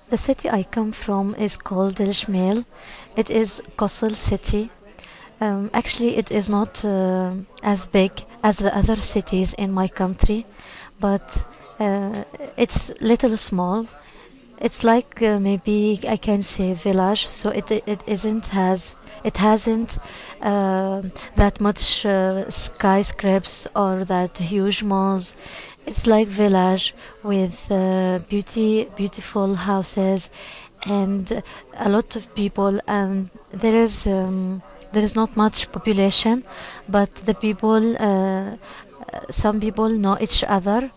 The city I come from is called El Jmeil. It is coastal city. Actually, it is not as big as the other cities in my country, but it's little small. It's like maybe I can say village, so it isn't has it hasn't that much skyscrapers or that huge malls. It's like village with beautiful houses and a lot of people, and there is not much population, but the people some people know each other.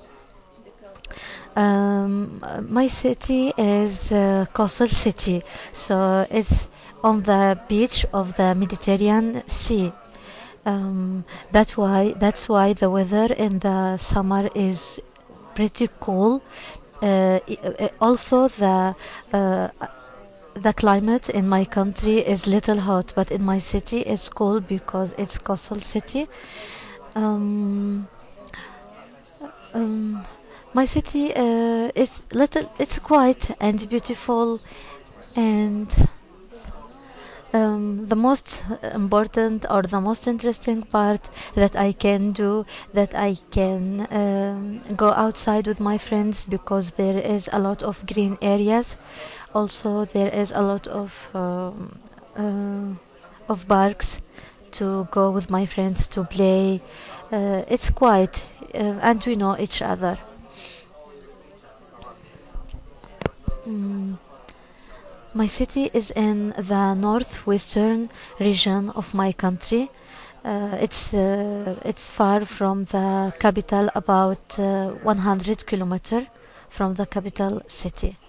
My city is a coastal city, so it's on the beach of the Mediterranean Sea. That's why the weather in the summer is pretty cool. Although uh, the climate in my country is little hot, but in my city it's cool because it's coastal city. Um, um, my city is little. It's quiet and beautiful, and the most important or the most interesting part that I can do, that I can go outside with my friends because there is a lot of green areas. Also, there is a lot of parks to go with my friends to play. It's quiet, and we know each other. Mm. My city is in the northwestern region of my country. It's far from the capital, about 100 kilometer from the capital city.